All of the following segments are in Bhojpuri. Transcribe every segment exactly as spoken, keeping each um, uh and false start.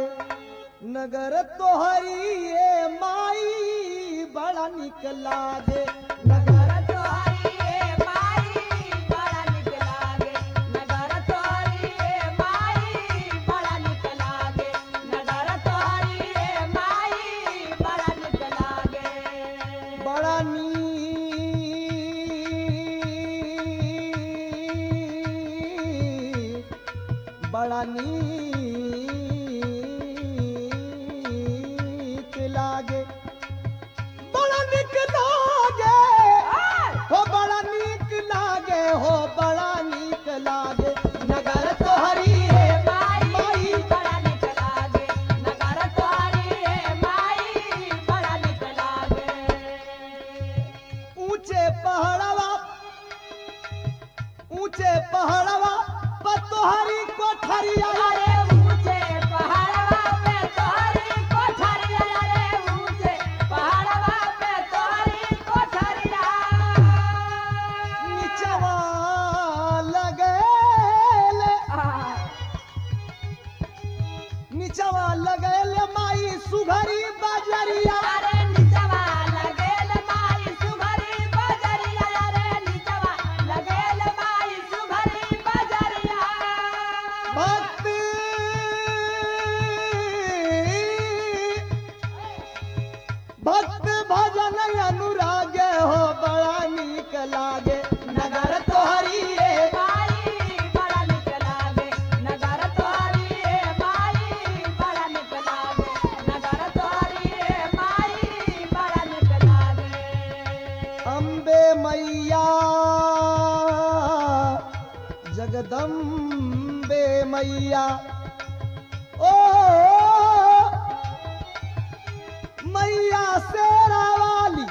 नगर तोहरी ये माई बड़ा निक लागे नगर तोहरी ए माई बड़ा निक लागे नगर तोहरी ए माई बड़ा निक लागे नगर तोहरी ए माई बड़ा निक लागे बड़ा नी बड़ा नीक लागे बड़ा निक लागे हो बड़ा नीक लागे हो बड़ा नीक लागे नगर तोहरी है माई बड़ा निक लागे नगर तोहरी ए माई बड़ा निक लागे ऊंचे पहाड़वा ऊंचे पहाड़वा पर तोहरी कोठरिया अरे ऊंचे पहाड़वा पे तोहरी कोठरिया रे ऊंचे पहाड़वा पे तोहरी कोठरिया नीचवा लगेल नीचवा लगेल माई सुघरी बजरिया अरे नीचवा लगेल माई सुघरी बजरिया रे नीचवा लगेल माई सुघरी बजरिया भक्त भक्त भजन अनुराग हो बड़ा नीक लागे नगर तोहरी रे माई बड़ा निक लागे नगर तोहरी ए माई बड़ा निक लागे नगर तोहरी ए माई बड़ा निक लागे अम्बे मैया जगदम्बे मैया ओ मैया शेरा वाली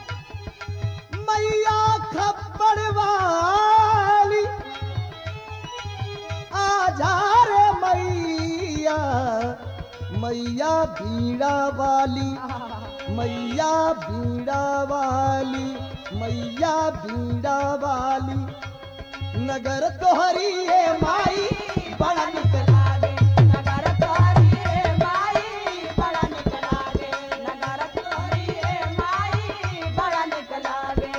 मैया खप्पड़ वाली आजा रे मैया मैया भीड़ा वाली मैया भीड़ा वाली मैया भीड़ा वाली नगर तोहरी है माई बड़ा निक लागे नगर तोहरी ए माई बड़ा निक लागे नगर तोहरी ए माई बड़ा निक लागे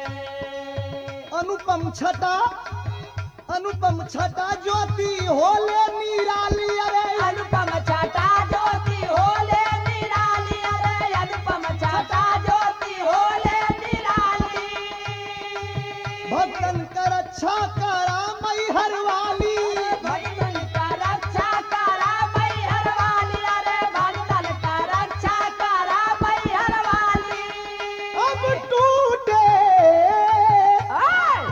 अनुपम छटा अनुपम छटा ज्योति होले निराली अरे अनुपम छटा ज्योति होले निराली अरे अनुपम छटा ज्योति होले निराली भक्तन का रक्षा करा मई हर वाली भगतन का रक्षा करा मैहर वाली अरे भगतन का रक्षा करा मैहर वाली अब टूटे आय!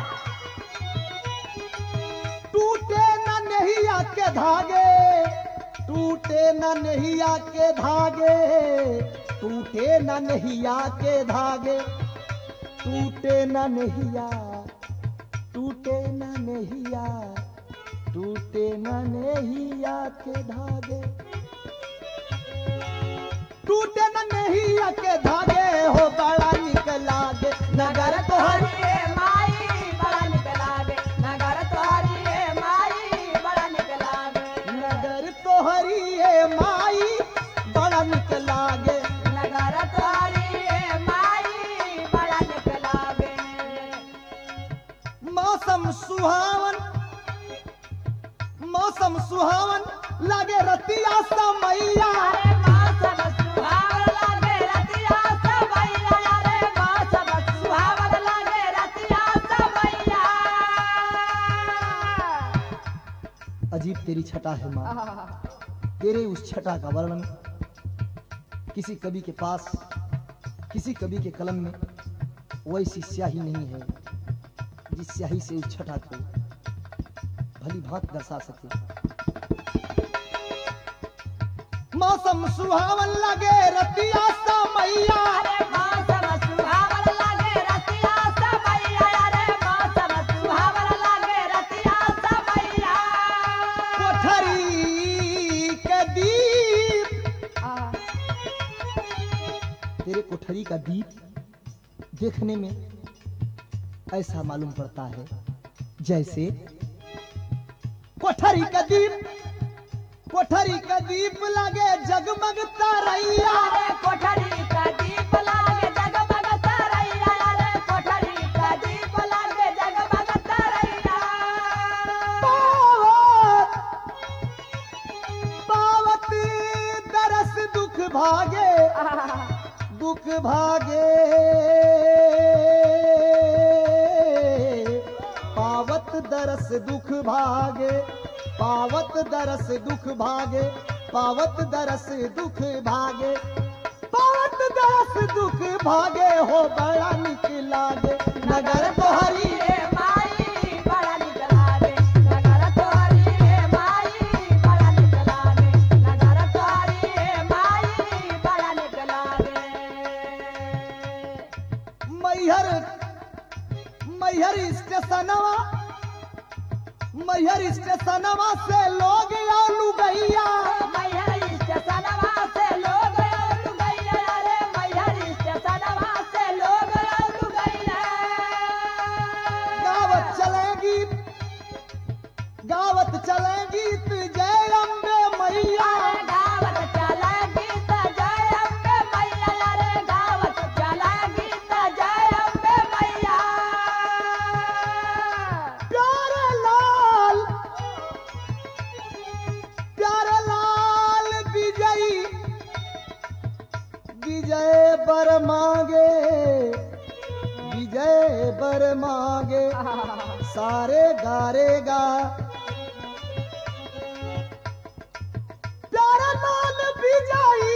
टूटे न नैया के धागे टूटे न नैया के धागे टूटे न नैया के धागे टूटे न नैया टूटे न नैया टूटे न नैया के धागे टूटे न नैया के धागे हो बड़ा निक लागे नगर तोहरी तोहरी ए माई बड़ा निक लागे नगर तोहरी ए माई बड़ा निक लागे नगर तोहरी है माई बड़ा निक लागे नगर तोहरी ए माई बड़ा निक लागे मौसम सुहावन मौसम सुहावन लागे रतिया समैया अरे मौसम सुहावन लागे रतिया सबैया रे मौसम सुहावन लागे रतिया सबैया अजीब तेरी छटा है माँ तेरे उस छटा का वर्णन किसी कवि के पास किसी कवि के कलम में वैसी स्याही नहीं है जिस स्याही से उस छटा को भली भांत दर्शा सके मौसम सुहावन लगे रतिया समैया अरे मौसम सुहावन लागे रतिया सबैया रे मौसम सुहावन लागे रतिया सबैया कोठरी के दीप तेरे कोठरी का दीप देखने में ऐसा मालूम पड़ता है जैसे कोठरी का दीप कोठरी का दीप लगे जगमग तरैया अरे कोठरी का दीप लागे जगमग तरैया अरे कोठरी का दीप लागे जगमग तरैया पावत पावत दरस दुख भागे दुख भागे पावत दरस दुख भागे पावत दरस दुख भागे पावत दरस दुख भागे पावत दरस दुख भागे हो बड़ा निक लागे नगर तोहरी रे माई बड़ा निक लागे नगर तोहरी रे माई बड़ा निक लागे नगर तोहरी रे माई बड़ा निक लागे मैहर मैहर स्टेशनवा मैहर स्टेशनवा से लोग आलू गैया मैहर स्टेशनवा से लोग आलू गइले अरे मैहर स्टेशनवा से लोग आलू गइले गावत चले गीत गावत चले गीत जय अम्बे मैया अरे गावत चला गीत जय अम्बे मैया अरे गावत चला गीत जय अम्बे मैया प्यारे लाल प्यारे लाल विजयी विजय बर मांगे विजय बर मांगे सारे गारेगा प्यारे लाल विजयी